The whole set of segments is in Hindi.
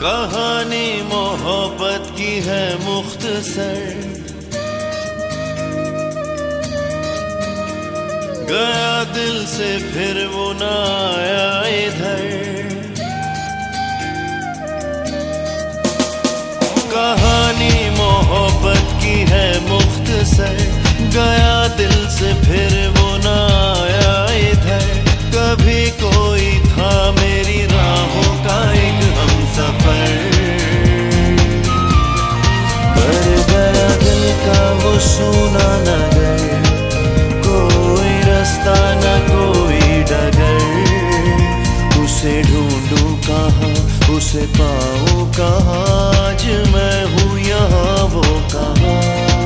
कहानी मोहब्बत की है मुख्तसर, गया दिल से फिर वो ना आया इधर। कहानी मोहब्बत की है मुख्तसर, गया दिल से फिर वो ना आया इधर। कभी कोई था मेरी राहों का एक हमसफर, कर गया दिल का वो सूना नगर, कोई रास्ता न कोई डगर। उसे ढूंढूं कहाँ, उसे पाऊं कहाँ, आज मैं हूँ यहाँ वो कहाँ।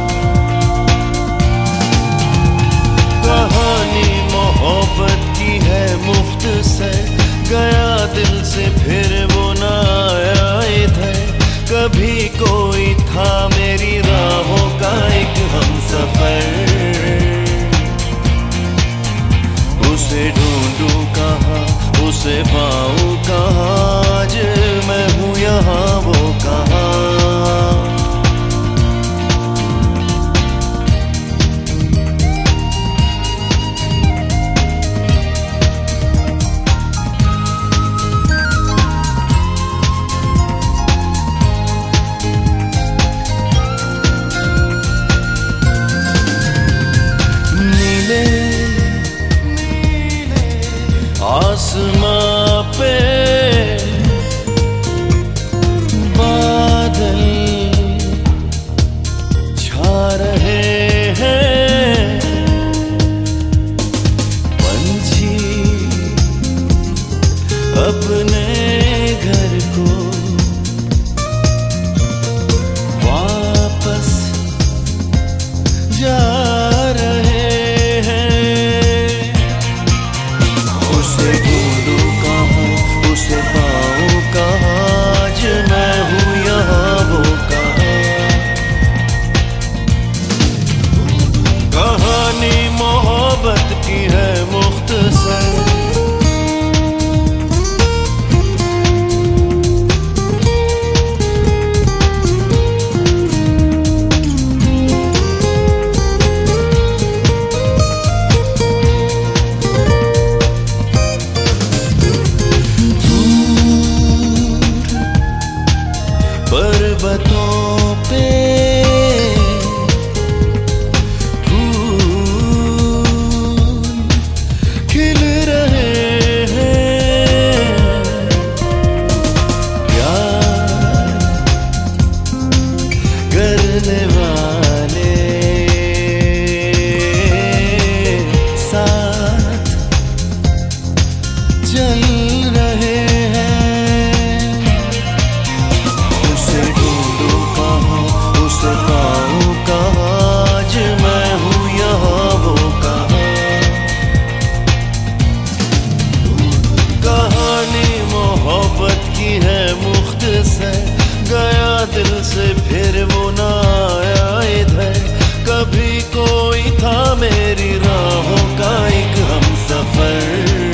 कहानी मोहब्बत की है मुख्तसर, गया दिल से फिर वो ना आया इधर। कभी कोई था मेरी राहों का एक हमसफर, उसे ढूंढूं कहाँ, उसे पाऊं कहाँ, आज मैं हूँ यहाँ वो कहाँ। आसमां पे बादल छा रहे हैं, पंछी अपने घर को वापस जा रहे हैं। उसे ढूंढूं कहाँ, उसे पाऊं कहाँ, आज मैं हूँ यहाँ वो कहाँ। कहानी मोहब्बत की है मुख्तसर, पर्वतों पे फूल खिल रहे हैं, प्यार करने वाले साथ चल रहे हैं। उसे ढूंढूं कहाँ, उसे पाऊं कहाँ, आज मैं हूँ यहाँ वो कहाँ। कहानी मोहब्बत की है मुख्तसर, गया दिल से फिर वो ना आया इधर। कभी कोई था मेरी राहों का एक हमसफर,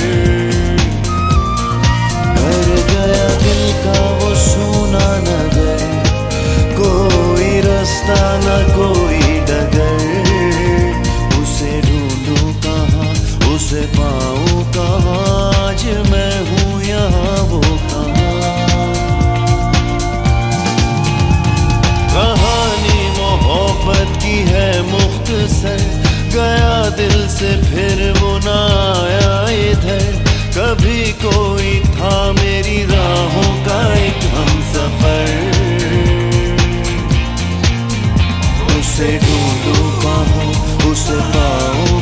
कर गया दिल का वो सूना नगर, कोई रास्ता न कोई डगर। उसे ढूंढूं कहाँ, उसे पाऊं कहाँ, आज मैं हूँ यहाँ वो कहाँ। कहानी मोहब्बत की है मुख्तसर, गया दिल से फिर वो ना आया इधर। कभी कोई था मेरी राहों का एक हमसफर, उसे ढूंढूं कहाँ, उसे पाऊं